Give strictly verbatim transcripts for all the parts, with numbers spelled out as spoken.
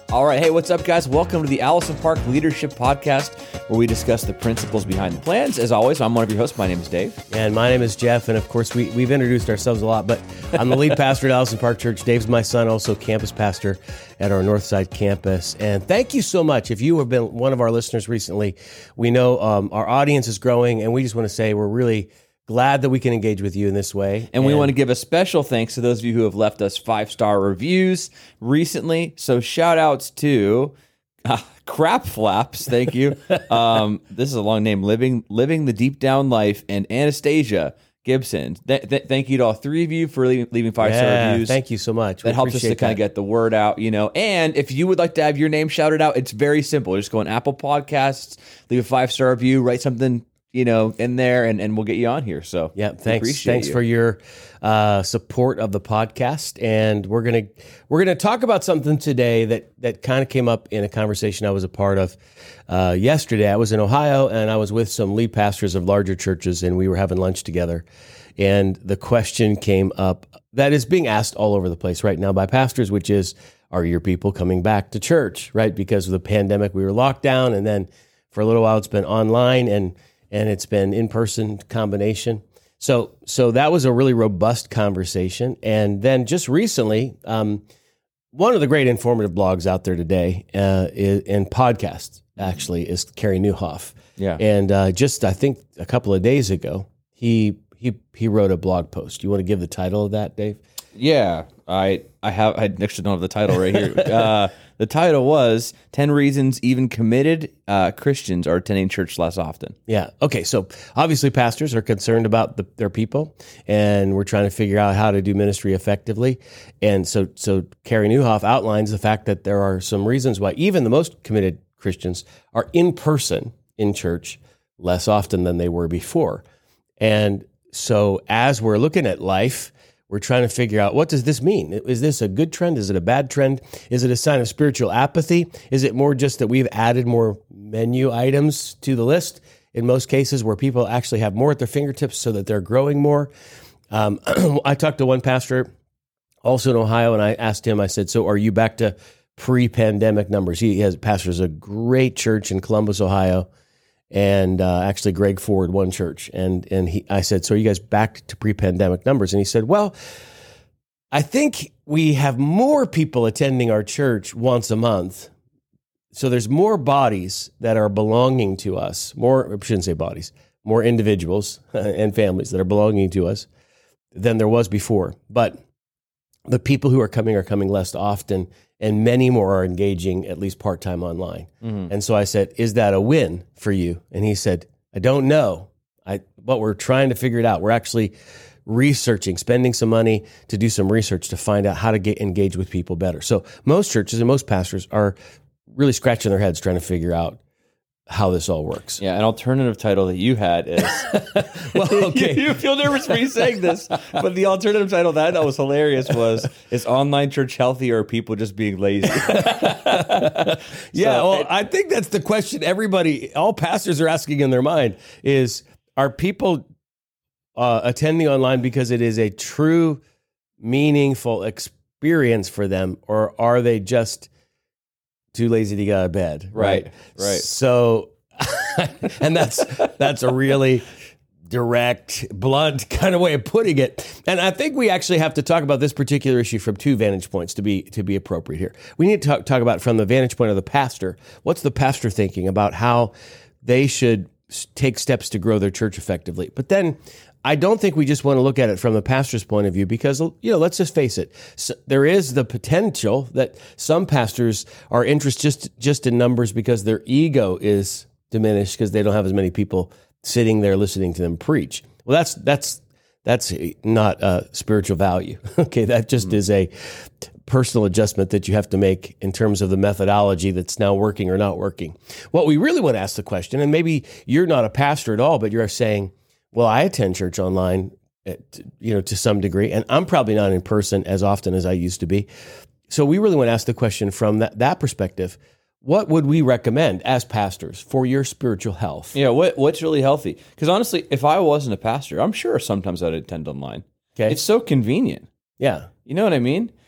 All right. Hey, what's up, guys? Welcome to the Allison Park Leadership Podcast, where we discuss the principles behind the plans. As always, I'm one of your hosts. My name is Dave. And my name is Jeff. And of course, we, we've introduced ourselves a lot, but I'm the lead pastor at Allison Park Church. Dave's my son, also campus pastor at our Northside campus. And thank you so much. If you have been one of our listeners recently, we know um, our audience is growing, and we just want to say we're really glad that we can engage with you in this way. And, and we want to give a special thanks to those of you who have left us five-star reviews recently. So shout outs to uh, Crap Flaps, thank you. um, this is a long name, Living Living the Deep Down Life, and Anastasia Gibson. Th- th- thank you to all three of you for leaving, leaving five-star yeah, reviews. Thank you so much. That we helps us to kind of get the word out, you know. And if you would like to have your name shouted out, it's very simple. Just go on Apple Podcasts, leave a five-star review, write something, you know, in there, and, and we'll get you on here. So yeah, thanks. Thanks you. for your uh, support of the podcast. And we're gonna we're gonna talk about something today that that kind of came up in a conversation I was a part of uh, yesterday. I was in Ohio, and I was with some lead pastors of larger churches, and we were having lunch together. And the question came up that is being asked all over the place right now by pastors, which is, are your people coming back to church? Right, because of the pandemic, we were locked down, and then for a little while it's been online, and and it's been in-person combination. So so that was a really robust conversation. And then just recently, um, one of the great informative blogs out there today uh, is, and podcasts, actually, is Carey Nieuwhof. Yeah. And uh, just, I think, a couple of days ago, he he he wrote a blog post. You want to give the title of that, Dave? Yeah, I I have I actually don't have the title right here. uh, the title was ten Reasons Even Committed uh, Christians Are Attending Church Less Often. Yeah. Okay. So obviously pastors are concerned about the, their people, and we're trying to figure out how to do ministry effectively. And so so Carey Nieuwhof outlines the fact that there are some reasons why even the most committed Christians are in person in church less often than they were before. And so as we're looking at life, we're trying to figure out, what does this mean? Is this a good trend? Is it a bad trend? Is it a sign of spiritual apathy? Is it more just that we've added more menu items to the list in most cases, where people actually have more at their fingertips so that they're growing more? Um, I talked to one pastor also in Ohio, and I asked him, I said, so are you back to pre-pandemic numbers? He has pastors a great church in Columbus, Ohio, and uh, actually Greg Ford, one church. And and he, I said, so are you guys back to pre-pandemic numbers? And he said, well, I think we have more people attending our church once a month. So there's more bodies that are belonging to us, more, I shouldn't say bodies, more individuals and families that are belonging to us than there was before. But the people who are coming are coming less often, and many more are engaging at least part-time online. Mm-hmm. And so I said, is that a win for you? And he said, I don't know, I, but we're trying to figure it out. We're actually researching, spending some money to do some research to find out how to get engaged with people better. So most churches and most pastors are really scratching their heads trying to figure out how this all works. Yeah, an alternative title that you had is... well, okay. you, you feel nervous for me saying this, but the alternative title that I thought was hilarious was, is online church healthy, or are people just being lazy? yeah, so, well, it, I think that's the question everybody, all pastors are asking in their mind is, are people uh, attending online because it is a true, meaningful experience for them, or are they just too lazy to get out of bed? Right, right. So, and that's that's a really direct, blunt kind of way of putting it. And I think we actually have to talk about this particular issue from two vantage points to be to be appropriate here. We need to talk, talk about it from the vantage point of the pastor. What's the pastor thinking about how they should take steps to grow their church effectively? But then I don't think we just want to look at it from the pastor's point of view, because, you know, let's just face it. So there is the potential that some pastors are interested just, just in numbers because their ego is diminished because they don't have as many people sitting there listening to them preach. Well, that's that's that's not a spiritual value. Okay, that just mm-hmm. is a personal adjustment that you have to make in terms of the methodology that's now working or not working. What we really want to ask the question, and maybe you're not a pastor at all, but you're saying, well, I attend church online, at, you know, to some degree, and I'm probably not in person as often as I used to be. So we really want to ask the question from that, that perspective. What would we recommend as pastors for your spiritual health? Yeah, what what's really healthy? Because honestly, if I wasn't a pastor, I'm sure sometimes I'd attend online. Okay. It's so convenient. Yeah. You know what I mean?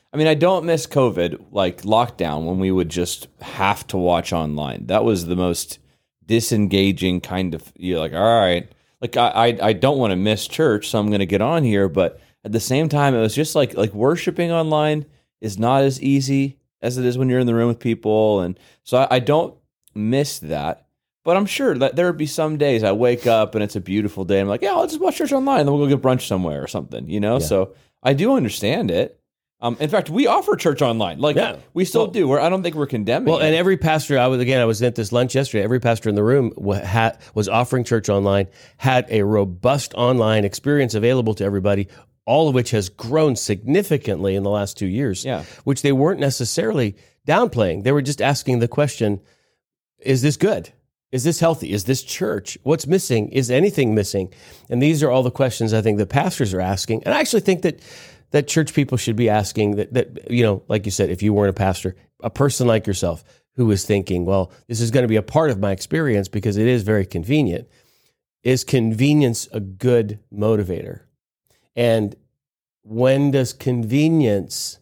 I mean, I don't miss COVID, like lockdown, when we would just have to watch online. That was the most disengaging kind of, you're like, all right, like I, I, I don't want to miss church, so I'm going to get on here. But at the same time, it was just like, like worshiping online is not as easy as it is when you're in the room with people. And so I, I don't miss that. But I'm sure that there would be some days I wake up and it's a beautiful day. I'm like, yeah, I'll just watch church online, and then we'll go get brunch somewhere or something, you know? Yeah. So I do understand it. Um, in fact, we offer church online. Like, yeah. we still well, do. We're, I don't think we're condemning Well, it. And every pastor, I was again, I was at this lunch yesterday, every pastor in the room had, was offering church online, had a robust online experience available to everybody, all of which has grown significantly in the last two years, yeah. which they weren't necessarily downplaying. They were just asking the question, is this good? Is this healthy? Is this church? What's missing? Is anything missing? And these are all the questions I think that pastors are asking. And I actually think that that church people should be asking that, that, you know, like you said, if you weren't a pastor, a person like yourself who is thinking, well, this is going to be a part of my experience because it is very convenient. Is convenience a good motivator? And when does convenience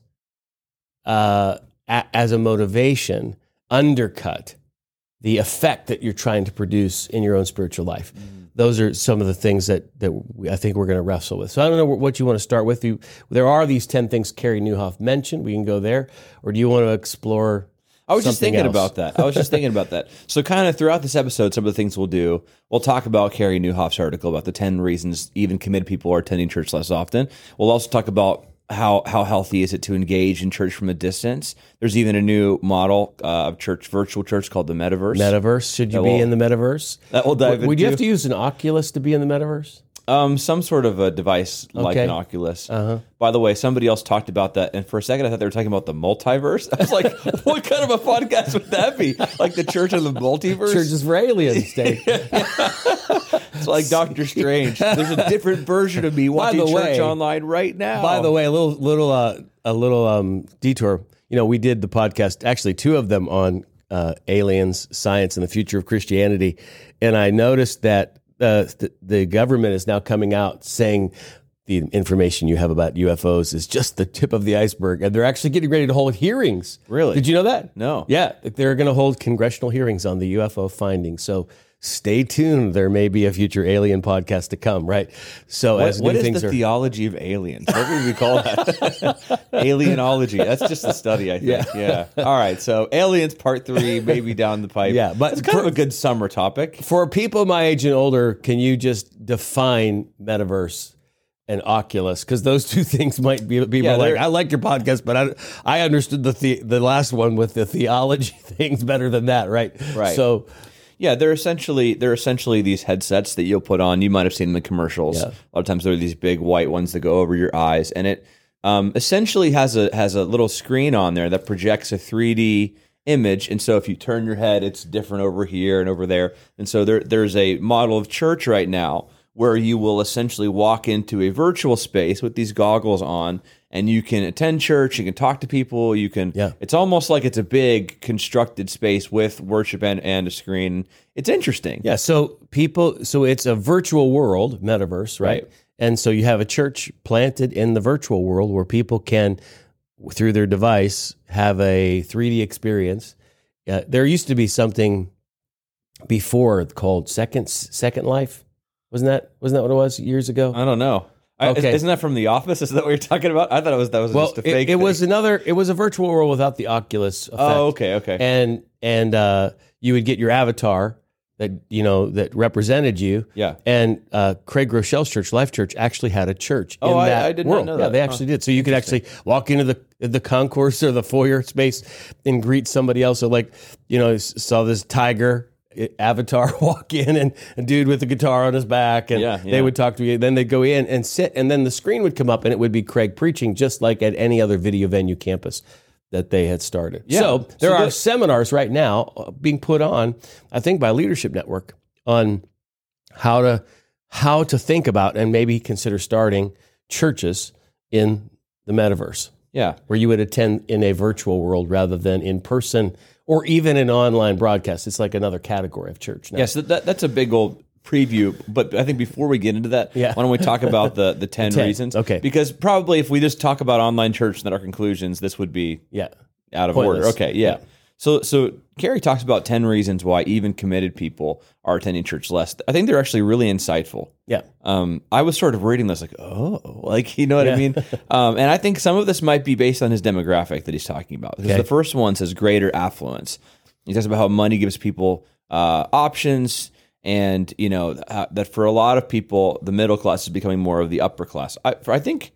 uh, a, as a motivation undercut the effect that you're trying to produce in your own spiritual life? Mm. Those are some of the things that, that we, I think we're going to wrestle with. So I don't know what you want to start with. You, there are these ten things Carey Nieuwhof mentioned. We can go there. Or do you want to explore I was just thinking else? about that. I was just thinking about that. So kind of throughout this episode, some of the things we'll do, we'll talk about Carey Nieuwhof's article about the ten reasons even committed people are attending church less often. We'll also talk about how how healthy is it to engage in church from a distance. There's even a new model uh, of church, virtual church called the Metaverse. Metaverse. Should you that be will, in the Metaverse? That will dive Would, into. Would you have to use an Oculus to be in the Metaverse? Um, some sort of a device like okay. an Oculus. Uh-huh. By the way, somebody else talked about that, and for a second I thought they were talking about the multiverse. I was like, what kind of a podcast would that be? Like the church of the multiverse? Churches for aliens, Dave. It's like Doctor Strange. There's a different version of me watching church way, online right now. By the way, a little little uh, a little um, detour. You know, we did the podcast, actually two of them on uh, aliens, science, and the future of Christianity, and I noticed that Uh, the, the government is now coming out saying the information you have about U F Os is just the tip of the iceberg, and they're actually getting ready to hold hearings. Really? Did you know that? No. Yeah, they're going to hold congressional hearings on the U F O findings. So stay tuned. There may be a future alien podcast to come, right? So what, as what new is things the are, theology of aliens? What would we call that? Alienology. That's just a study, I think. Yeah. yeah. All right. So aliens part three, maybe down the pipe. Yeah, but it's kind for, of a good summer topic. For people my age and older, can you just define Metaverse and Oculus? Because those two things might be people yeah, like, I like your podcast, but I I understood the, the the last one with the theology things better than that, right? Right. So yeah, they're essentially they're essentially these headsets that you'll put on. You might have seen them in commercials. Yeah. A lot of times they're these big white ones that go over your eyes, and it um, essentially has a has a little screen on there that projects a three D image. And so if you turn your head, it's different over here and over there. And so there there's a model of church right now where you will essentially walk into a virtual space with these goggles on, and you can attend church, you can talk to people, you can, yeah. It's almost like it's a big constructed space with worship and, and a screen. It's interesting. Yeah, so people, so it's a virtual world, Metaverse, right? Right. And so you have a church planted in the virtual world where people can, through their device, have a three D experience. Uh, there used to be something before called Second Second Life. Wasn't that wasn't that what it was years ago? I don't know. I, Okay. Isn't that from The Office? Is that what you're talking about? I thought it was that was Well, just a it, fake it thing. was another. It was a virtual world without the Oculus effect. Oh, okay, okay. And and uh, you would get your avatar that you know that represented you. Yeah. And uh, Craig Rochelle's church, Life Church, actually had a church. Oh, in I- that I did not world. know Yeah, that. they actually Huh. did. So you could actually walk into the the concourse or the foyer space and greet somebody else. So like you know s- saw this tiger avatar walk in and a dude with a guitar on his back, and Yeah, they yeah. would talk to you. Then they'd go in and sit, and then the screen would come up, and it would be Craig preaching, just like at any other video venue campus that they had started. Yeah. So there So are the- seminars right now uh, being put on, I think, by Leadership Network on how to how to think about and maybe consider starting churches in the metaverse, Yeah. where you would attend in a virtual world rather than in person or even an online broadcast. It's like another category of church now. Yes, that, that's a big old preview, but I think before we get into that, Yeah. why don't we talk about the the ten, ten, reasons? okay. Because probably if we just talk about online church and our conclusions, this would be Yeah. out of Pointless. order. Okay, yeah. Yeah. So so Carrie talks about ten reasons why even committed people are attending church less. I think they're actually really insightful. Yeah. Um, I was sort of reading this like, oh, like, you know what I Yeah. mean? Um, and I think some of this might be based on his demographic that he's talking about. Because Okay. the first one says greater affluence. He talks about how money gives people uh, options, and you know uh, that for a lot of people, the middle class is becoming more of the upper class. I, for, I think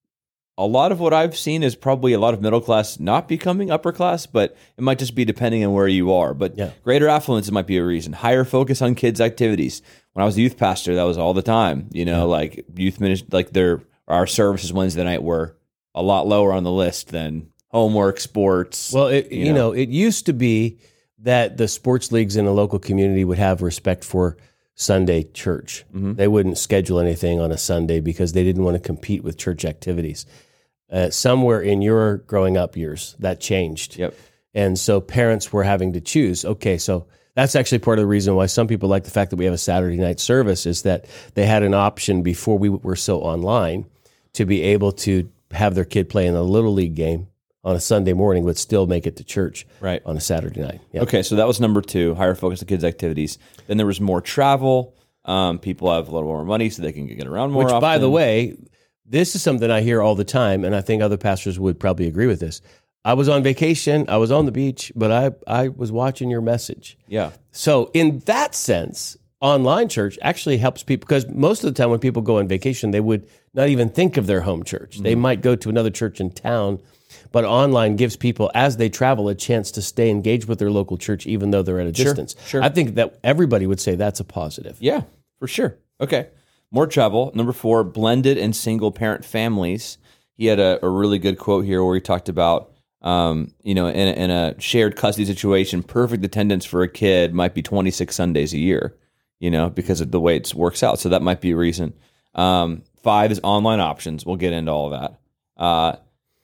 a lot of what I've seen is probably a lot of middle class not becoming upper class, but it might just be depending on where you are. But Yeah. greater affluence might be a reason. Higher focus on kids' activities. When I was a youth pastor, that was all the time. You know, like youth ministry, like their our services Wednesday night were a lot lower on the list than homework, sports. Well, it, you you, know. know. it used to be that the sports leagues in a local community would have respect for Sunday church. Mm-hmm. They wouldn't schedule anything on a Sunday because they didn't want to compete with church activities. Uh, somewhere in your growing up years, that changed. Yep. And so parents were having to choose. Okay, so that's actually part of the reason why some people like the fact that we have a Saturday night service is that they had an option before we were so online to be able to have their kid play in a little league game on a Sunday morning, but still make it to church Right. on a Saturday night. Yep. Okay, so that was number two, higher focus on kids' activities. Then there was more travel. Um, people have a little more money so they can get around more Which, often. by the way, this is something I hear all the time, and I think other pastors would probably agree with this. I was on vacation, I was on the beach, but I, I was watching your message. Yeah. So in that sense, online church actually helps people because most of the time when people go on vacation, they would not even think of their home church. Mm-hmm. They might go to another church in town, but online gives people, as they travel, a chance to stay engaged with their local church, even though they're at a Sure, distance. sure. I think that everybody would say that's a positive. Yeah, for sure. Okay. More travel. Number four, blended and single parent families. He had a, a really good quote here where he talked about, um, you know, in a, in a shared custody situation, perfect attendance for a kid might be twenty-six Sundays a year, you know, because of the way it works out. So that might be a reason. Um, five is online options. We'll get into all of that. Uh,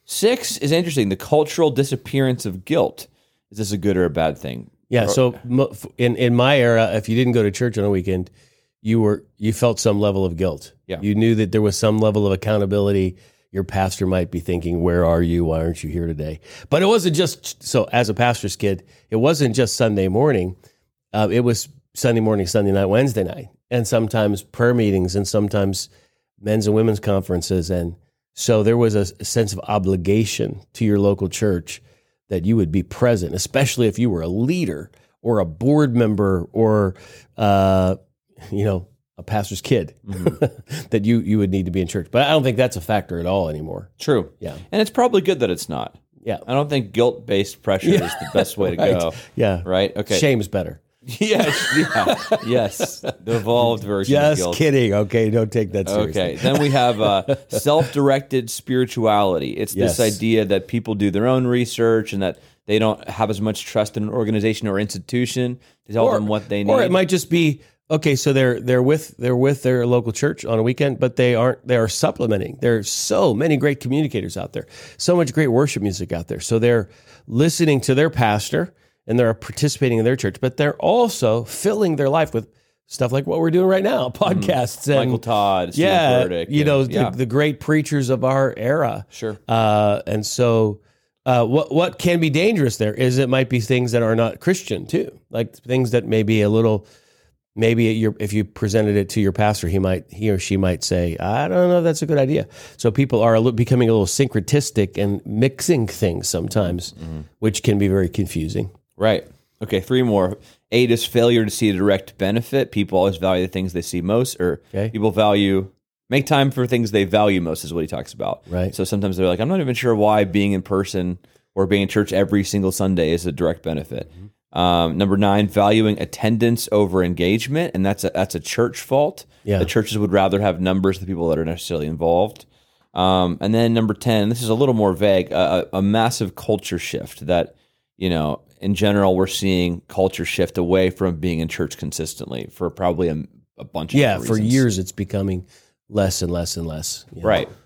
six is interesting. The cultural disappearance of guilt. Is this a good or a bad thing? Yeah. So mo- in in my era, if you didn't go to church on a weekend, you were you felt some level of guilt. Yeah. You knew that there was some level of accountability. Your pastor might be thinking, "Where are you? Why aren't you here today?" But it wasn't just so. As a pastor's kid, it wasn't just Sunday morning. Uh, it was Sunday morning, Sunday night, Wednesday night, and sometimes prayer meetings, and sometimes men's and women's conferences, and so there was a sense of obligation to your local church that you would be present, especially if you were a leader or a board member or, uh, you know, a pastor's kid, mm-hmm. that you you would need to be in church. But I don't think that's a factor at all anymore. True. Yeah. And it's probably good that it's not. Yeah. I don't think guilt-based pressure is the best way to Right. go. Yeah. Right? Okay. Shame's better. Yes. Yeah. Yes. The evolved version of Just guilt. kidding. Okay, don't take that seriously. Okay. Then we have uh, self-directed spirituality. It's Yes. this idea that people do their own research and that they don't have as much trust in an organization or institution to tell them what they need. Or it might just be okay. So they're they're with they're with their local church on a weekend, but they aren't. They are supplementing. There's so many great communicators out there. So much great worship music out there. So they're listening to their pastor and they're participating in their church, but they're also filling their life with stuff like what we're doing right now, podcasts and Michael Todd, Stephen yeah, Furtick, you know, and- yeah. the, the great preachers of our era. Sure. Uh, and so, uh, what what can be dangerous there is it might be things that are not Christian too, like things that may be a little. Maybe your, if you presented it to your pastor, he might he or she might say, "I don't know if that's a good idea." So people are a little, becoming a little syncretistic and mixing things sometimes, Mm-hmm. which can be very confusing. Right. Okay, three more. Eight is failure to see a direct benefit. People always value the things they see most, or Okay. people value, make time for things they value most is what he talks about. Right. So sometimes they're like, I'm not even sure why being in person or being in church every single Sunday is a direct benefit. Mm-hmm. Um, number nine, valuing attendance over engagement, and that's a, that's a church fault. Yeah. The churches would rather have numbers of the people that are necessarily involved. Um, and then number ten, this is a little more vague, a, a massive culture shift that, you know, in general, we're seeing culture shift away from being in church consistently for probably a, a bunch of Yeah, different for reasons. years it's becoming less and less and less. you know. Right.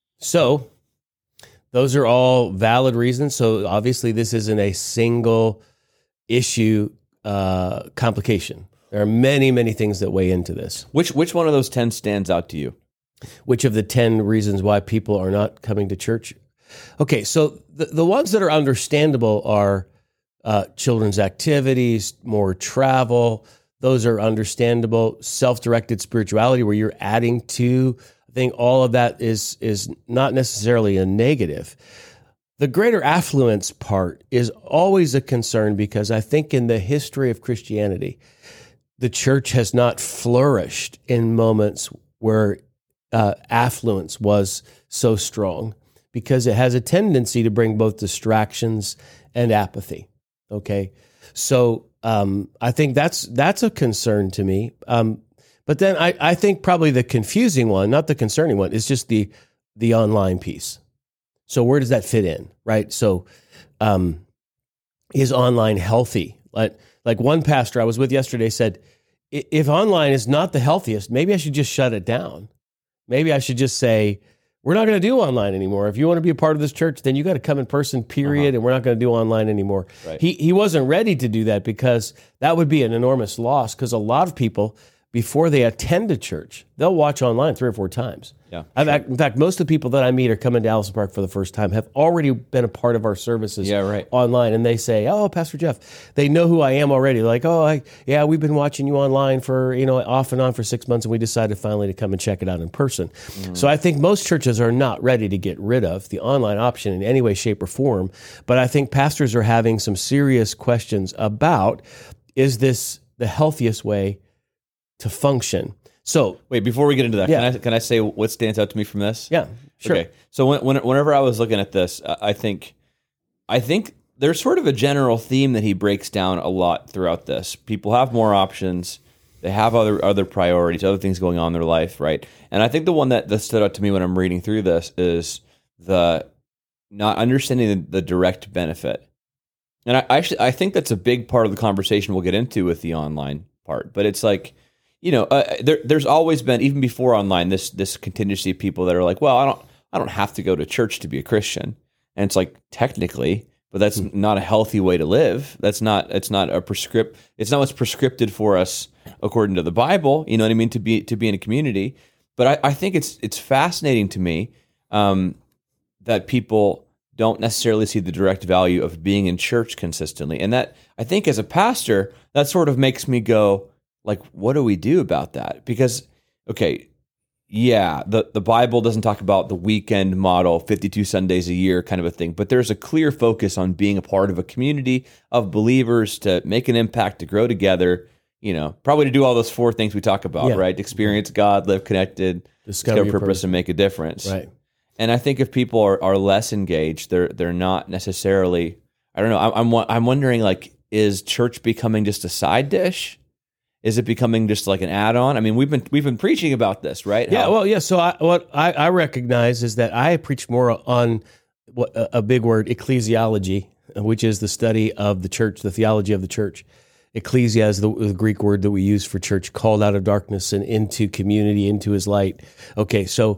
So those are all valid reasons. So obviously this isn't a single issue uh, complication. There are many, many things that weigh into this. Which which one of those ten stands out to you? Which of the ten reasons why people are not coming to church? Okay, so the, the ones that are understandable are uh, children's activities, more travel. Those are understandable. Self-directed spirituality, where you're adding to. I think all of that is is not necessarily a negative. The greater affluence part is always a concern because I think in the history of Christianity, the church has not flourished in moments where uh, affluence was so strong because it has a tendency to bring both distractions and apathy. Okay, so um, I think that's that's a concern to me. Um, but then I, I think probably the confusing one, not the concerning one, is just the the online piece. So where does that fit in, right? So um, is online healthy? Like, like one pastor I was with yesterday said, if online is not the healthiest, maybe I should just shut it down. Maybe I should just say, we're not going to do online anymore. If you want to be a part of this church, then you got to come in person, period, uh-huh. and we're not going to do online anymore. Right. He he wasn't ready to do that because that would be an enormous loss because a lot of people, before they attend a church, they'll watch online three or four times. Yeah, I've, sure. In fact, most of the people that I meet are coming to Allison Park for the first time, have already been a part of our services yeah, right. online. And they say, oh, Pastor Jeff, they know who I am already. Like, oh, I, yeah, we've been watching you online for, you know, off and on for six months. And we decided finally to come and check it out in person. Mm. So I think most churches are not ready to get rid of the online option in any way, shape, or form. But I think pastors are having some serious questions about, is this the healthiest way to function? So wait, before we get into that, yeah. can I can I say what stands out to me from this? Yeah, sure. Okay, so when, when, whenever I was looking at this, I think I think there's sort of a general theme that he breaks down a lot throughout this. People have more options, they have other other priorities, other things going on in their life, right? And I think the one that, that stood out to me when I'm reading through this is the not understanding the, the direct benefit. And I actually I think that's a big part of the conversation we'll get into with the online part. But it's like, you know, uh, there, there's always been, even before online, this this contingency of people that are like, well, I don't I don't have to go to church to be a Christian, and it's like technically, but that's mm. not a healthy way to live. That's not it's not a prescript. It's not what's prescripted for us according to the Bible. You know what I mean? To be to be in a community, but I, I think it's it's fascinating to me um, that people don't necessarily see the direct value of being in church consistently, and that I think as a pastor, that sort of makes me go, like, what do we do about that? Because, okay, yeah, the, the Bible doesn't talk about the weekend model, fifty-two Sundays a year kind of a thing, but there's a clear focus on being a part of a community of believers to make an impact, to grow together, you know, probably to do all those four things we talk about, yeah. right? Experience God, live connected, discover purpose, purpose, and make a difference. Right. And I think if people are, are less engaged, they're they're not necessarily, I don't know, I'm, I'm I'm wondering, like, is church becoming just a side dish? Is it becoming just like an add-on? I mean, we've been we've been preaching about this, right? Yeah, How, well, yeah. So I, what I, I recognize is that I preach more on what a, a big word, ecclesiology, which is the study of the church, the theology of the church. Ecclesia is the, the Greek word that we use for church, called out of darkness and into community, into His light. Okay, so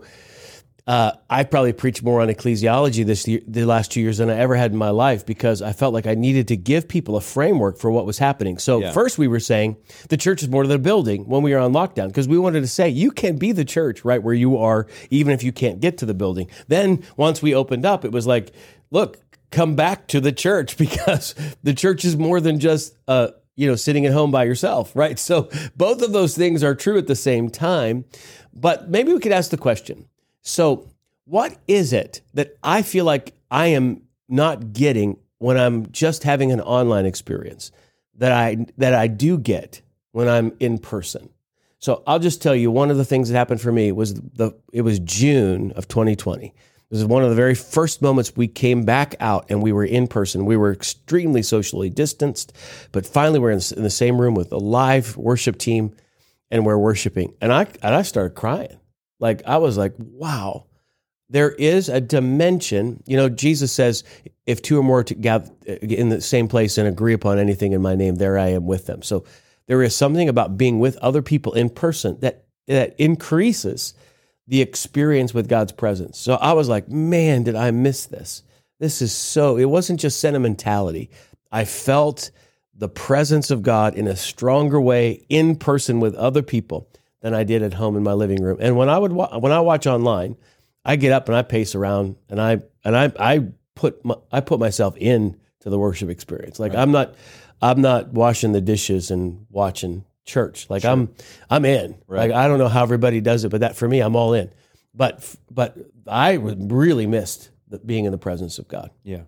uh, I probably preached more on ecclesiology this year, the last two years than I ever had in my life, because I felt like I needed to give people a framework for what was happening. So yeah. First we were saying the church is more than a building when we were on lockdown, because we wanted to say you can be the church right where you are, even if you can't get to the building. Then once we opened up, it was like, look, come back to the church, because the church is more than just uh, you know, sitting at home by yourself, right? So both of those things are true at the same time. But maybe we could ask the question. So what is it that I feel like I am not getting when I'm just having an online experience that I that I do get when I'm in person? So I'll just tell you, one of the things that happened for me was the it was June of twenty twenty. This is one of the very first moments we came back out and we were in person. We were extremely socially distanced, but finally we're in the same room with a live worship team, and we're worshiping. And I and I started crying. Like, I was like, wow, there is a dimension. You know, Jesus says, if two or more to gather in the same place and agree upon anything in my name, there I am with them. So there is something about being with other people in person that that increases the experience with God's presence. So I was like, man, did I miss this? This is so, it wasn't just sentimentality. I felt the presence of God in a stronger way in person with other people than I did at home in my living room. And when I would wa- when I watch online, I get up and I pace around and I and I I put my, I put myself in to the worship experience. Like right. I'm not I'm not washing the dishes and watching church. Like sure. I'm I'm in. Right. Like I don't know how everybody does it, but that for me, I'm all in. But but I really missed the, being in the presence of God. Yeah.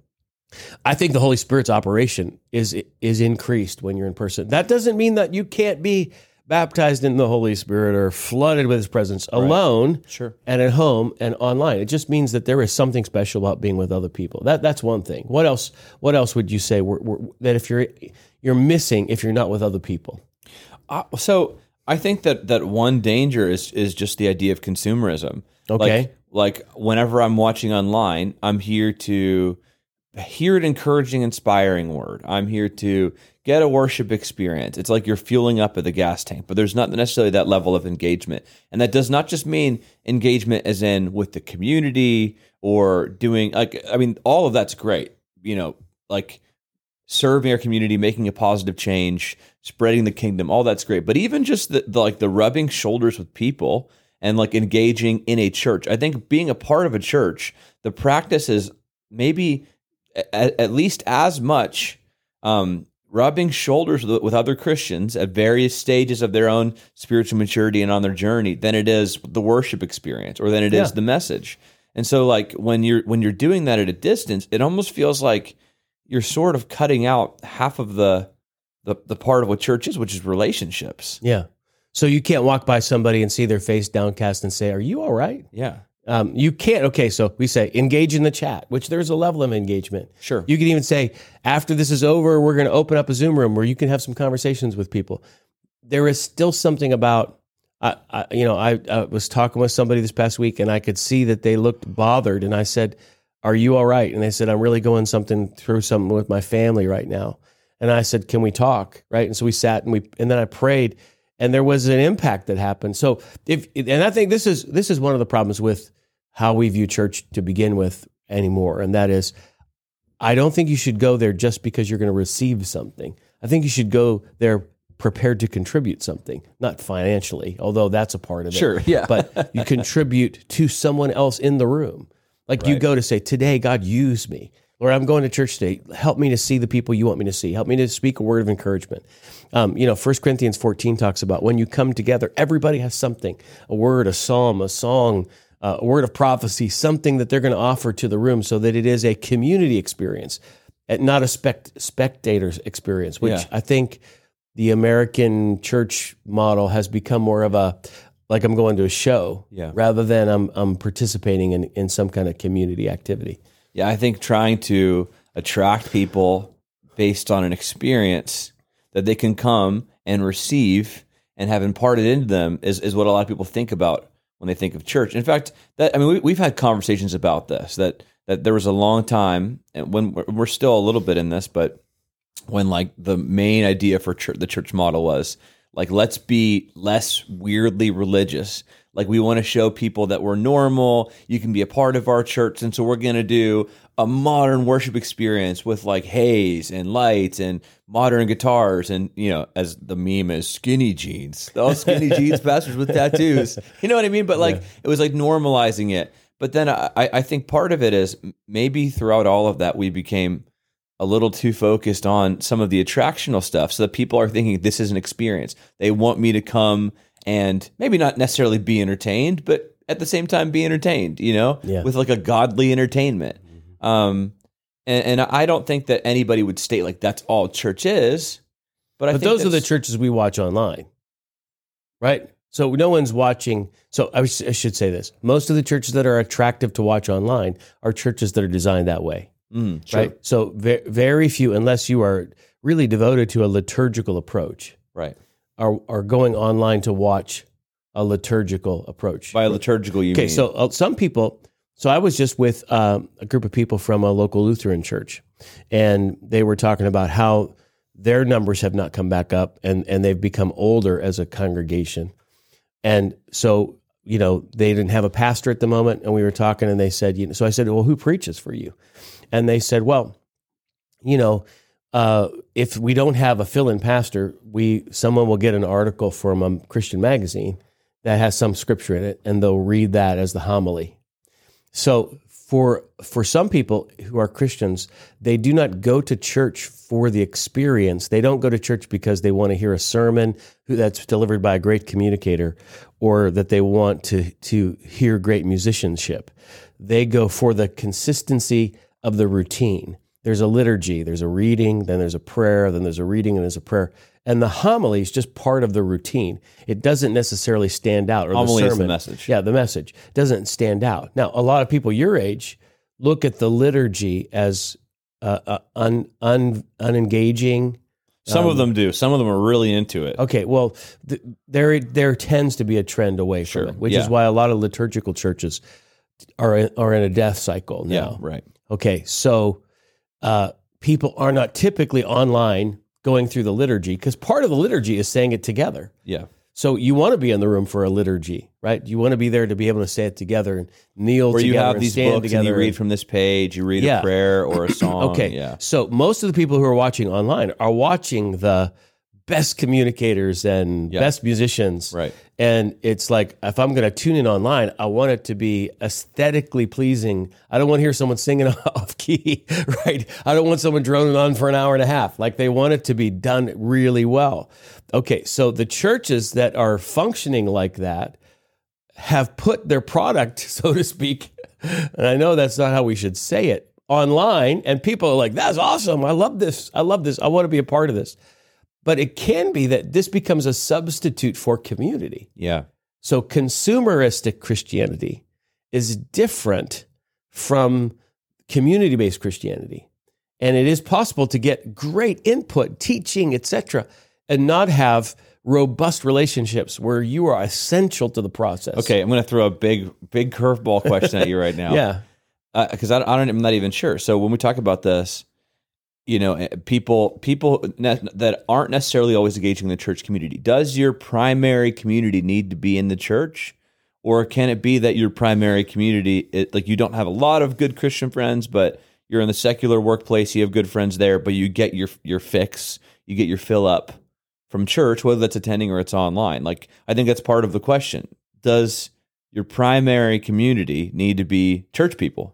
I think the Holy Spirit's operation is is increased when you're in person. That doesn't mean that you can't be baptized in the Holy Spirit or flooded with His presence alone right. Sure. and at home and online. It just means that there is something special about being with other people. That that's one thing. What else? What else would you say we're, we're, that if you're you're missing if you're not with other people? Uh, so I think that that one danger is is just the idea of consumerism. Okay. Like, like whenever I'm watching online, I'm here to hear an encouraging, inspiring word. I'm here to get a worship experience. It's like you're fueling up at the gas tank, but there's not necessarily that level of engagement. And that does not just mean engagement as in with the community or doing, like, I mean, all of that's great. You know, like serving our community, making a positive change, spreading the kingdom, all that's great. But even just the, the like the rubbing shoulders with people and like engaging in a church. I think being a part of a church, the practice is maybe at, at least as much um, rubbing shoulders with, with other Christians at various stages of their own spiritual maturity and on their journey than it is the worship experience or than it yeah. is the message. And so like when you're when you're doing that at a distance, it almost feels like you're sort of cutting out half of the the, the part of what church is, which is relationships. Yeah. So you can't walk by somebody and see their face downcast and say, "Are you all right?" Yeah. Um, you can't. Okay, so we say engage in the chat, which there's a level of engagement. Sure. You can even say, after this is over, we're going to open up a Zoom room where you can have some conversations with people. There is still something about, I, I, you know, I, I was talking with somebody this past week and I could see that they looked bothered. And I said, "Are you all right?" And they said, "I'm really going something through something with my family right now." And I said, "Can we talk?" Right. And so we sat and we, and then I prayed. And there was an impact that happened. So if, and I think this is this is one of the problems with how we view church to begin with anymore. And that is, I don't think you should go there just because you're going to receive something. I think you should go there prepared to contribute something, not financially, although that's a part of it. Sure, yeah. But you contribute to someone else in the room. Like right. You go to say, "Today, God, use me. Lord, I'm going to church today. Help me to see the people you want me to see. Help me to speak a word of encouragement." Um, you know, First Corinthians fourteen talks about when you come together, everybody has something, a word, a psalm, a song, uh, a word of prophecy, something that they're going to offer to the room so that it is a community experience and not a spect- spectator's experience, which yeah. I think the American church model has become more of a, like I'm going to a show yeah. rather than I'm, I'm participating in, in some kind of community activity. Yeah, I think trying to attract people based on an experience that they can come and receive and have imparted into them is, is what a lot of people think about when they think of church. In fact, that I mean, we, we've had conversations about this, that that there was a long time, and when we're, we're still a little bit in this, but when like the main idea for church, the church model was like, let's be less weirdly religious. Like we want to show people that we're normal. You can be a part of our church. And so we're going to do a modern worship experience with like haze and lights and modern guitars. And, you know, as the meme is skinny jeans, all skinny jeans pastors with tattoos. You know what I mean? But like, yeah. It was like normalizing it. But then I, I think part of it is maybe throughout all of that, we became a little too focused on some of the attractional stuff so that people are thinking this is an experience. They want me to come and maybe not necessarily be entertained, but at the same time be entertained, you know, yeah. with like a godly entertainment. Mm-hmm. Um, and, and I don't think that anybody would state like that's all church is. But I but think those are the churches we watch online, right? So no one's watching. So I, was, I should say this. Most of the churches that are attractive to watch online are churches that are designed that way. Mm, sure. Right. So ve- very few, unless you are really devoted to a liturgical approach, right, are are going online to watch a liturgical approach. By liturgical, you okay, mean? Okay, so uh, some people. So I was just with um, a group of people from a local Lutheran church, and they were talking about how their numbers have not come back up, and and they've become older as a congregation, and so you know they didn't have a pastor at the moment, and we were talking, and they said, you know, so I said, well, who preaches for you? And they said, well, you know, uh, if we don't have a fill-in pastor, we someone will get an article from a Christian magazine that has some scripture in it, and they'll read that as the homily. So for for some people who are Christians, they do not go to church for the experience. They don't go to church because they want to hear a sermon that's delivered by a great communicator, or that they want to to hear great musicianship. They go for the consistency of the routine. There's a liturgy, there's a reading, then there's a prayer, then there's a reading, and there's a prayer. And the homily is just part of the routine. It doesn't necessarily stand out. Or Homily the is sermon, the message. Yeah, the message doesn't stand out. Now, a lot of people your age look at the liturgy as uh, uh, un, un, unengaging. Some um, of them do. Some of them are really into it. Okay, well, th- there there tends to be a trend away Sure, from it, which yeah. is why a lot of liturgical churches are in, are in a death cycle now. Yeah, right. Okay, so uh, people are not typically online going through the liturgy, because part of the liturgy is saying it together. Yeah. So you want to be in the room for a liturgy, right? You want to be there to be able to say it together and kneel Where together you have and these stand books together. and you read and- from this page, you read Yeah. a prayer or a song. Okay, Yeah. so most of the people who are watching online are watching the best communicators and Yeah. best musicians. Right. And it's like, if I'm going to tune in online, I want it to be aesthetically pleasing. I don't want to hear someone singing off key, right? I don't want someone droning on for an hour and a half. Like, they want it to be done really well. Okay, so the churches that are functioning like that have put their product, so to speak, and I know that's not how we should say it, online, and people are like, that's awesome. I love this. I love this. I want to be a part of this. But it can be that this becomes a substitute for community. Yeah. So consumeristic Christianity is different from community-based Christianity. And it is possible to get great input, teaching, et cetera, and not have robust relationships where you are essential to the process. Okay, I'm going to throw a big, big curveball question at you right now. Yeah. Because I, I don't, I'm not even sure. So when we talk about this, you know, people people ne- that aren't necessarily always engaging in the church community, does your primary community need to be in the church? Or can it be that your primary community, it, like you don't have a lot of good Christian friends, but you're in the secular workplace, you have good friends there, but you get your your fix, you get your fill up from church, whether that's attending or it's online? Like, I think that's part of the question. Does your primary community need to be church people?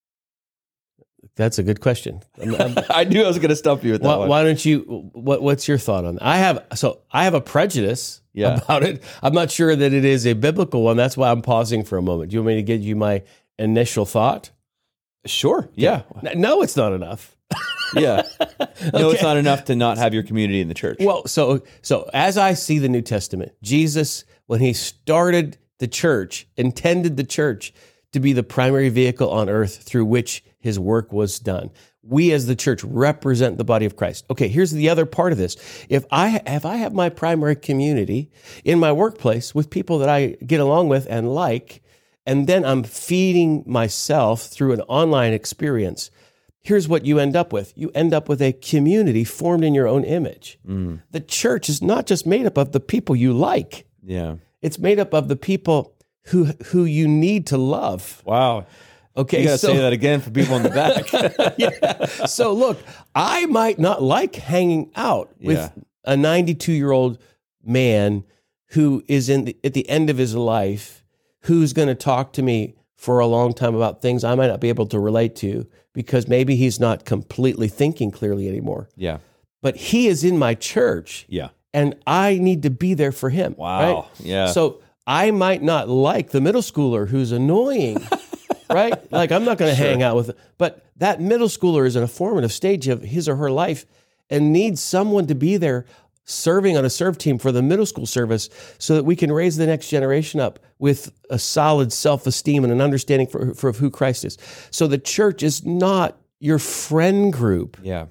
That's a good question. I'm- I'm- I knew I was going to stump you with that why, one. why don't you, what, what's your thought on that? I have, so I have a prejudice Yeah. about it. I'm not sure that it is a biblical one. That's why I'm pausing for a moment. Do you want me to give you my initial thought? Sure. Yeah. No, it's not enough. Yeah. No, it's Okay. not enough to not have your community in the church. Well, so so as I see the New Testament, Jesus, when he started the church, intended the church to be the primary vehicle on earth through which his work was done. We as the church represent the body of Christ. Okay, here's the other part of this. If I if I have my primary community in my workplace with people that I get along with and like, and then I'm feeding myself through an online experience, here's what you end up with. You end up with a community formed in your own image. Mm. The church is not just made up of the people you like. Yeah. It's made up of the people who who you need to love. Wow. Okay, You got to so, say that again for people in the back. yeah. So look, I might not like hanging out with Yeah. a ninety-two-year-old man who is in the, at the end of his life, who's going to talk to me for a long time about things I might not be able to relate to because maybe he's not completely thinking clearly anymore. Yeah. But he is in my church, Yeah. and I need to be there for him. Wow. Right? Yeah. So I might not like the middle schooler who's annoying, right? Like, I'm not going to Sure. hang out with, but that middle schooler is in a formative stage of his or her life and needs someone to be there serving on a serve team for the middle school service so that we can raise the next generation up with a solid self-esteem and an understanding for, for who Christ is. So the church is not your friend group. Yeah.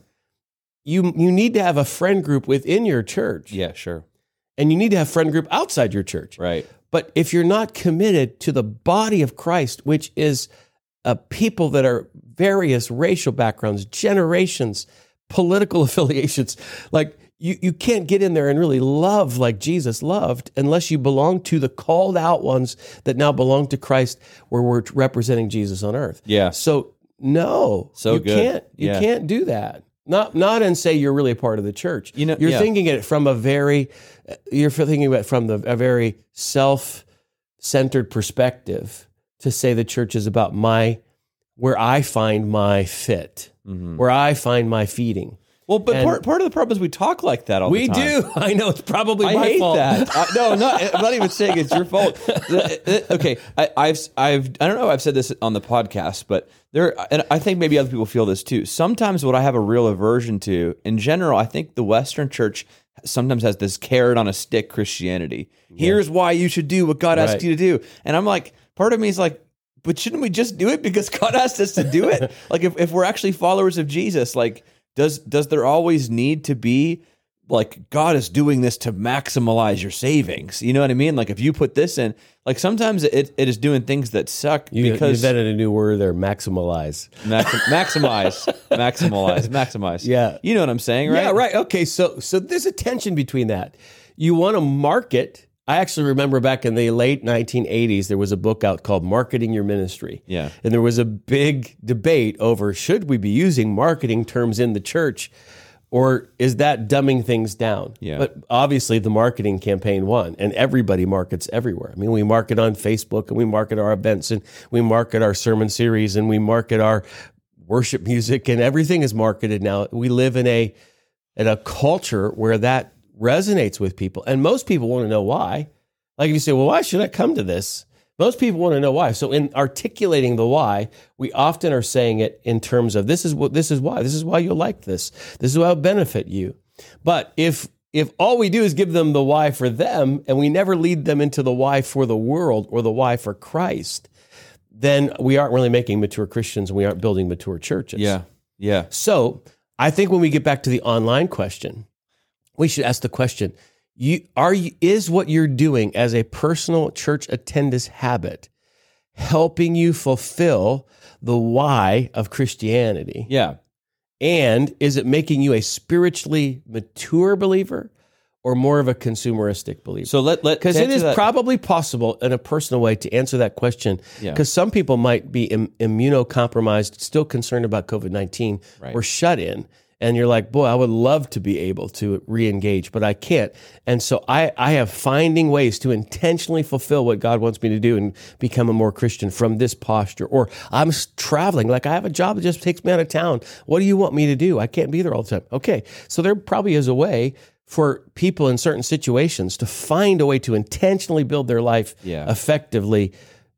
You, you need to have a friend group within your church, Yeah, sure. and you need to have friend group outside your church. Right. But if you're not committed to the body of Christ, which is a people that are various racial backgrounds, generations, political affiliations, like you, you can't get in there and really love like Jesus loved unless you belong to the called out ones that now belong to Christ, where we're representing Jesus on earth. Yeah. So no, So you good. can't, you Yeah. can't do that. Not not and say you're really a part of the church. You know, you're yeah. thinking it from a very, you're thinking about it from the a very self-centered perspective to say the church is about my, where I find my fit, mm-hmm. where I find my feeding. Well, but And part, part of the problem is we talk like that all we the time. We do. I know it's probably I my hate fault. that. I, no, not, I'm not even saying it's your fault. Okay, I, I've, I've, I don't know if I've said this on the podcast, but there, and I think maybe other people feel this too. Sometimes what I have a real aversion to, in general, I think the Western church sometimes has this carrot on a stick Christianity. Yeah. Here's why you should do what God Right. asked you to do. And I'm like, part of me is like, but shouldn't we just do it because God asked us to do it? Like if, if we're actually followers of Jesus, like, Does does there always need to be like God is doing this to maximize your savings? You know what I mean? Like if you put this in, like sometimes it, it is doing things that suck You, because you invented a new word there, maximalize. max, maximize, maximize, maximize. Yeah. You know what I'm saying, right? Yeah, right. Okay, so so there's a tension between that. You want to market. I actually remember back in the late nineteen eighties, there was a book out called Marketing Your Ministry. Yeah. And there was a big debate over should we be using marketing terms in the church or is that dumbing things down? Yeah. But obviously the marketing campaign won and everybody markets everywhere. I mean, we market on Facebook and we market our events and we market our sermon series and we market our worship music and everything is marketed now. We live in a in a culture where that resonates with people. And most people want to know why. Like if you say, well, why should I come to this? Most people want to know why. So in articulating the why, we often are saying it in terms of this is what this is why. This is why you'll like this. This is what will benefit you. But if if all we do is give them the why for them and we never lead them into the why for the world or the why for Christ, then we aren't really making mature Christians and we aren't building mature churches. Yeah. Yeah. So I think when we get back to the online question, we should ask the question, you are you, is what you're doing as a personal church attendance habit helping you fulfill the why of Christianity? Yeah. And is it making you a spiritually mature believer or more of a consumeristic believer? So let let Because to it is answer that- probably possible in a personal way to answer that question. Yeah. Because some people might be Im- immunocompromised, still concerned about COVID nineteen, Right. or shut in. And you're like, boy, I would love to be able to re-engage, but I can't. And so I, I have finding ways to intentionally fulfill what God wants me to do and become a more Christian from this posture. Or I'm traveling, like I have a job that just takes me out of town. What do you want me to do? I can't be there all the time. Okay, so there probably is a way for people in certain situations to find a way to intentionally build their life Yeah. effectively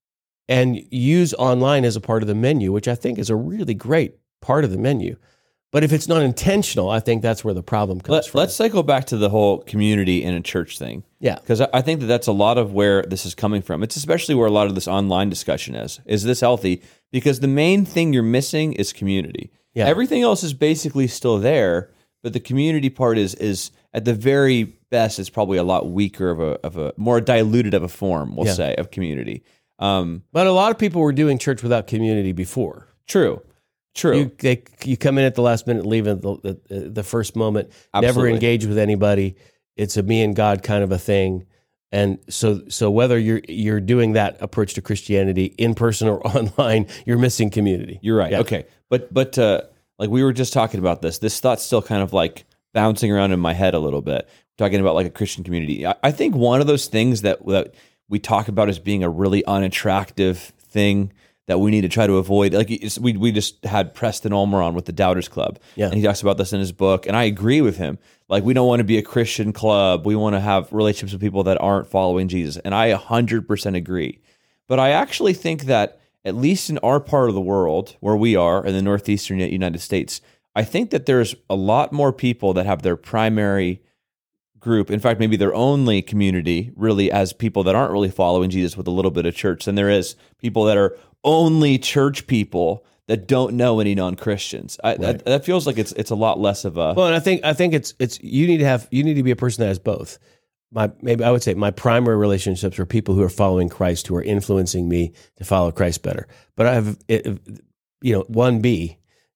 and use online as a part of the menu, which I think is a really great part of the menu. But if it's not intentional, I think that's where the problem comes Let, from. let's cycle back to the whole community in a church thing. Yeah. Because I I think that that's a lot of where this is coming from. It's especially where a lot of this online discussion is. Is this healthy? Because the main thing you're missing is community. Yeah. Everything else is basically still there, but the community part is is at the very best, it's probably a lot weaker of a of a more diluted of a form, we'll Yeah. say, of community. Um, But a lot of people were doing church without community before. true. True. You they, you come in at the last minute, leave at the, the, the first moment, never Absolutely. engage with anybody. It's a me and God kind of a thing. And so so whether you're you're doing that approach to Christianity in person or online, you're missing community. You're right. Yeah. Okay. But but uh, like we were just talking about this, this thought's still kind of like bouncing around in my head a little bit. Talking about like a Christian community. I, I think one of those things that that we talk about as being a really unattractive thing that we need to try to avoid. Like it's, we we just had Preston Ulmer on with the Doubters Club, Yeah. and he talks about this in his book, and I agree with him. Like we don't want to be a Christian club. We want to have relationships with people that aren't following Jesus, and I one hundred percent agree. But I actually think that at least in our part of the world, where we are in the northeastern United States, I think that there's a lot more people that have their primary group, in fact, maybe their only community, really, as people that aren't really following Jesus with a little bit of church, than there is people that are only church people that don't know any non-Christians. I, that, that feels like it's it's a lot less of a. Well, and I think I think it's it's you need to have you need to be a person that has both. My maybe I would say my primary relationships are people who are following Christ, who are influencing me to follow Christ better. But I have, it, you know, one B,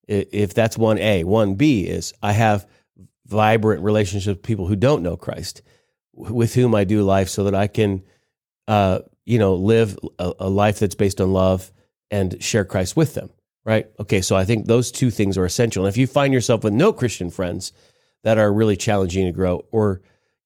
if that's one A, one B is I have vibrant relationships with people who don't know Christ, with whom I do life, so that I can, uh, you know, live a, a life that's based on love and share Christ with them. right? Okay, so I think those two things are essential. And if you find yourself with no Christian friends that are really challenging to grow, or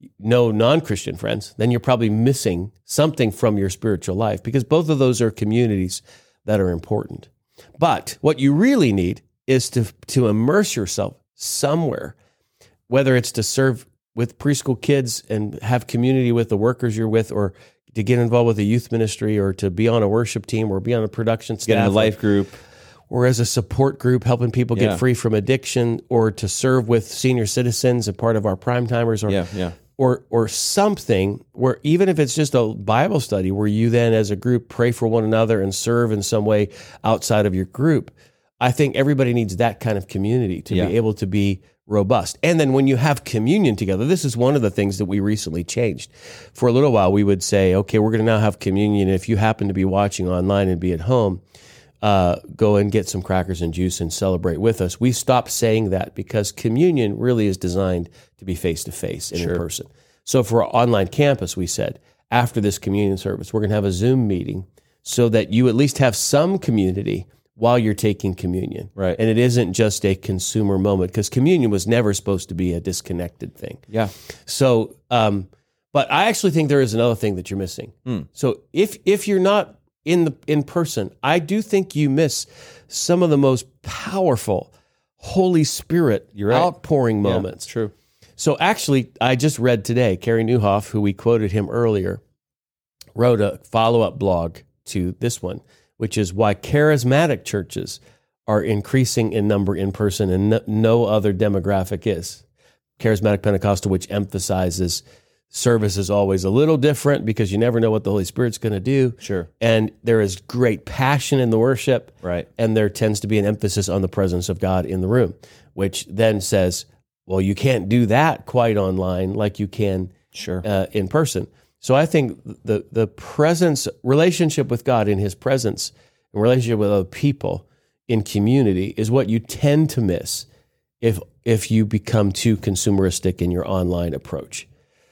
no non-Christian friends, then you're probably missing something from your spiritual life, because both of those are communities that are important. But what you really need is to, to immerse yourself somewhere, whether it's to serve with preschool kids and have community with the workers you're with, or to get involved with a youth ministry, or to be on a worship team, or be on a production staff. Get in a life group. Or as a support group, helping people Yeah. get free from addiction, or to serve with senior citizens and part of our prime timers, or Yeah, yeah. or or something where, even if it's just a Bible study where you then as a group pray for one another and serve in some way outside of your group, I think everybody needs that kind of community to Yeah. be able to be robust. And then when you have communion together, this is one of the things that we recently changed. For a little while, we would say, okay, we're going to now have communion. If you happen to be watching online and be at home, uh, go and get some crackers and juice and celebrate with us. We stopped saying that because communion really is designed to be face-to-face and Sure. in person. So for our online campus, we said, after this communion service, we're going to have a Zoom meeting so that you at least have some community while you're taking communion. Right. And it isn't just a consumer moment, because communion was never supposed to be a disconnected thing. Yeah. So, um, but I actually think there is another thing that you're missing. Hmm. So if if you're not in the in person, I do think you miss some of the most powerful Holy Spirit You're right. outpouring Yeah, moments. true. So actually, I just read today, Carey Nieuwhof, who we quoted him earlier, wrote a follow-up blog to this one, which is why charismatic churches are increasing in number in person and no, no other demographic is. Charismatic Pentecostal, which emphasizes service is always a little different because you never know what the Holy Spirit's going to do. Sure. And there is great passion in the worship. Right. And there tends to be an emphasis on the presence of God in the room, which then says, well, you can't do that quite online like you can Sure. uh, in person. So I think the the presence, relationship with God in His presence, and relationship with other people in community is what you tend to miss if if you become too consumeristic in your online approach.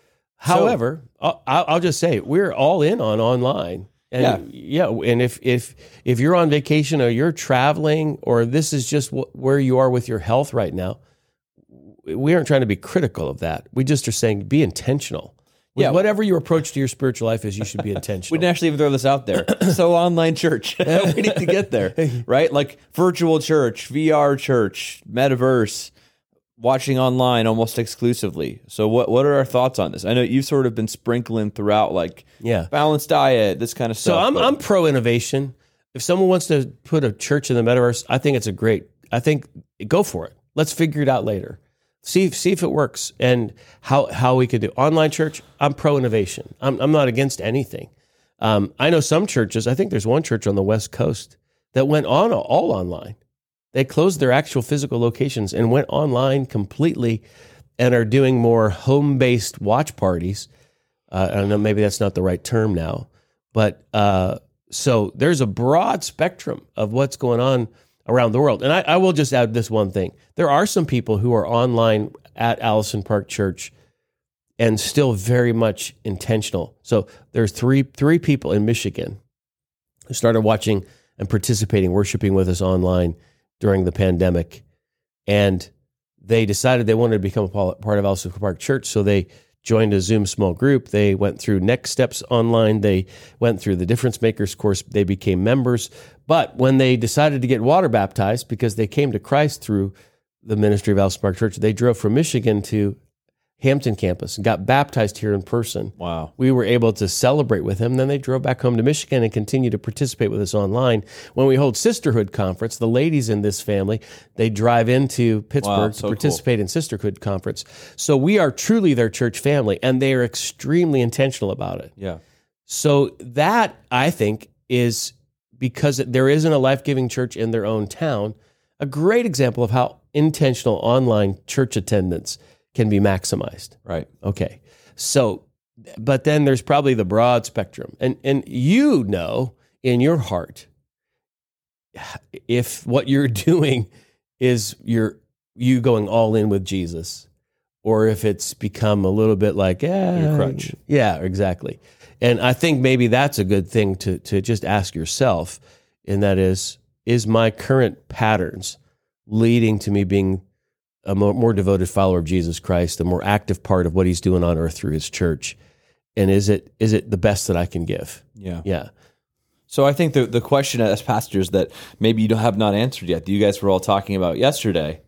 However, I'll, I'll just say we're all in on online. And yeah. yeah, and if if if you're on vacation or you're traveling, or this is just wh- where you are with your health right now, we aren't trying to be critical of that. We just are saying be intentional. With Yeah. whatever your approach to your spiritual life is, you should be We intentional. didn't actually even throw this out there. So online church, we need to get there, right? Like virtual church, V R church, metaverse, watching online almost exclusively. So what what are our thoughts on this? I know you've sort of been sprinkling throughout, like Yeah. balanced diet, this kind of So stuff. I'm but- I'm pro innovation. If someone wants to put a church in the metaverse, I think it's a great. I think go for it. Let's figure it out later. See if see if it works and how how we could do online church. I'm pro innovation. I'm I'm not against anything. Um, I know some churches. I think there's one church on the West Coast that went on all online. They closed their actual physical locations and went online completely, and are doing more home-based watch parties. Uh, I don't know, maybe that's not the right term now, but uh, so there's a broad spectrum of what's going on around the world. And I, I will just add this one thing. There are some people who are online at Allison Park Church and still very much intentional. So there's three three people in Michigan who started watching and participating, worshiping with us online during the pandemic. And they decided they wanted to become a part of Allison Park Church. So they joined a Zoom small group. They went through Next Steps online. They went through the Difference Makers course. They became members. But when they decided to get water baptized, because they came to Christ through the ministry of Allison Park Church, they drove from Michigan to Hampton campus and got baptized here in person. Wow. We were able to celebrate with him. Then they drove back home to Michigan and continue to participate with us online. When we hold Sisterhood Conference, the ladies in this family, they drive into Pittsburgh Wow, to so participate in Sisterhood Conference. So we are truly their church family, and they are extremely intentional about it. Yeah. So that, I think, is because there isn't a life-giving church in their own town, a great example of how intentional online church attendance can be maximized. Right. Okay. So, but then there's probably the broad spectrum. And and you know in your heart if what you're doing is you're you going all in with Jesus, or if it's become a little bit like, eh, Your crutch. Yeah, exactly. And I think maybe that's a good thing to to just ask yourself, and that is, is my current patterns leading to me being a more, more devoted follower of Jesus Christ, a more active part of what he's doing on earth through his church? And is it is it the best that I can give? Yeah. Yeah. So I think the the question as pastors that maybe you don't have not answered yet, that you guys were all talking about yesterday,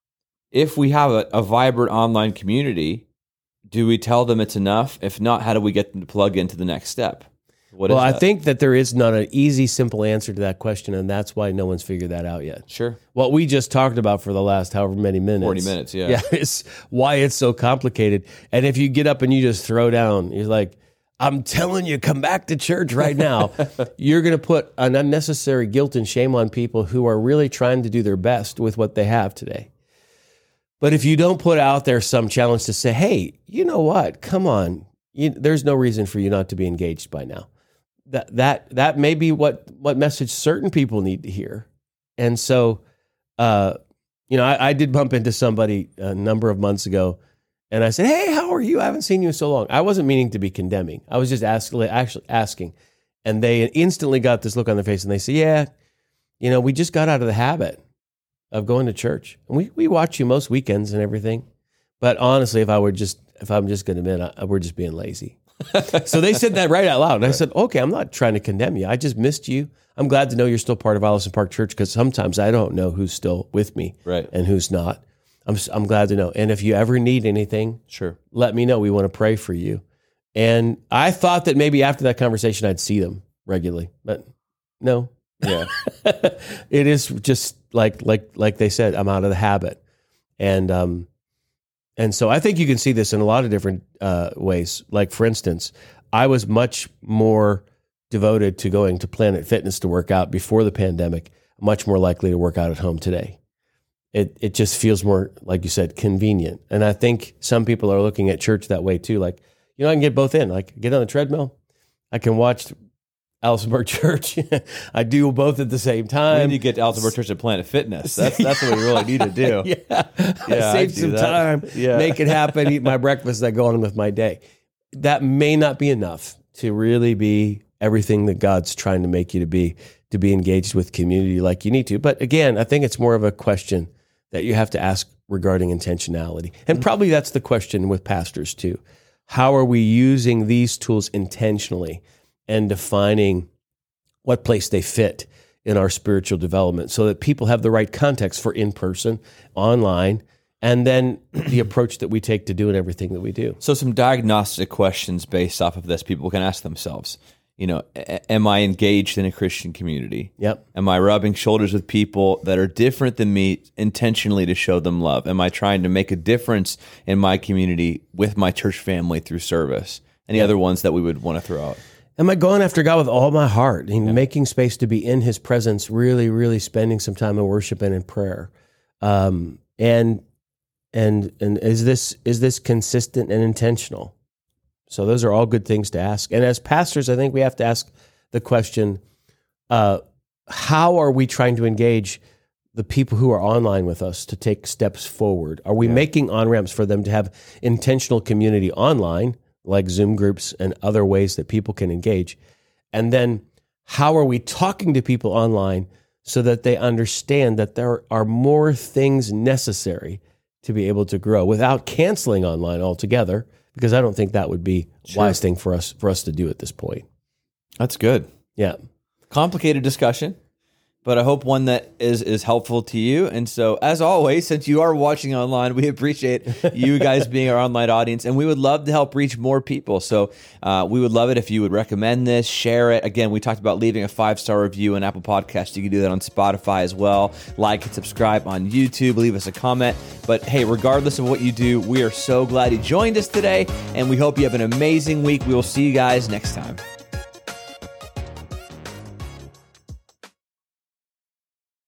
if we have a, a vibrant online community, do we tell them it's enough? If not, how do we get them to plug into the next step? What well, is I that? think that there is not an easy, simple answer to that question, and that's why no one's figured that out yet. Sure. What we just talked about for the last however many minutes. forty minutes, yeah. Yeah, it's why it's so complicated. And if you get up and you just throw down, you're like, I'm telling you, come back to church right now. You're going to put an unnecessary guilt and shame on people who are really trying to do their best with what they have today. But if you don't put out there some challenge to say, hey, you know what? Come on. You, there's no reason for you not to be engaged by now. That that that may be what, what message certain people need to hear. And so, uh, you know, I, I did bump into somebody a number of months ago, and I said, hey, how are you? I haven't seen you in so long. I wasn't meaning to be condemning. I was just ask, actually asking. And they instantly got this look on their face, and they said, yeah, you know, we just got out of the habit of going to church. And we, we watch you most weekends and everything. But honestly, if I were just, if I'm just going to admit, I, we're just being lazy. So they said that right out loud. And I said, okay, I'm not trying to condemn you. I just missed you. I'm glad to know you're still part of Allison Park Church, because sometimes I don't know who's still with me Right. and who's not. I'm I'm glad to know. And if you ever need anything, Sure. let me know. We want to pray for you. And I thought that maybe after that conversation, I'd see them regularly, but no. Yeah. It is just like like like they said, I'm out of the habit. And um and so I think you can see this in a lot of different uh, ways. Like, for instance, I was much more devoted to going to Planet Fitness to work out before the pandemic, much more likely to work out at home today. It it just feels more, like you said, convenient. And I think some people are looking at church that way too. Like, you know, I can get both in. Like, get on the treadmill. I can watch Allison Park Church. I do both at the same time. When you get to Allison Park Church at Planet Fitness, that's that's what we really need to do. yeah. Yeah, Save I do some that. time, Yeah. make it happen, eat my breakfast, I go on with my day. That may not be enough to really be everything that God's trying to make you to be, to be engaged with community like you need to. But again, I think it's more of a question that you have to ask regarding intentionality. And probably that's the question with pastors too. How are we using these tools intentionally and defining what place they fit in our spiritual development so that people have the right context for in-person, online, and then the approach that we take to doing everything that we do. So some diagnostic questions based off of this people can ask themselves. You know, a- am I engaged in a Christian community? Yep. Am I rubbing shoulders with people that are different than me intentionally to show them love? Am I trying to make a difference in my community with my church family through service? Any other ones that we would want to throw out? Am I going after God with all my heart and making space to be in his presence, really, really spending some time in worship and in prayer? Um, and and and is this is this consistent and intentional? So those are all good things to ask. And as pastors, I think we have to ask the question, uh, how are we trying to engage the people who are online with us to take steps forward? Are we Yeah. making on-ramps for them to have intentional community online, like Zoom groups and other ways that people can engage? And then how are we talking to people online so that they understand that there are more things necessary to be able to grow without canceling online altogether? Because I don't think that would be a Sure. wise thing for us for us to do at this point. That's good. Yeah. Complicated discussion, but I hope one that is is helpful to you. And so, as always, since you are watching online, we appreciate you guys being our online audience, and we would love to help reach more people. So uh, we would love it if you would recommend this, share it. Again, we talked about leaving a five-star review on Apple Podcasts. You can do that on Spotify as well. Like and subscribe on YouTube. Leave us a comment. But hey, regardless of what you do, we are so glad you joined us today, and we hope you have an amazing week. We will see you guys next time.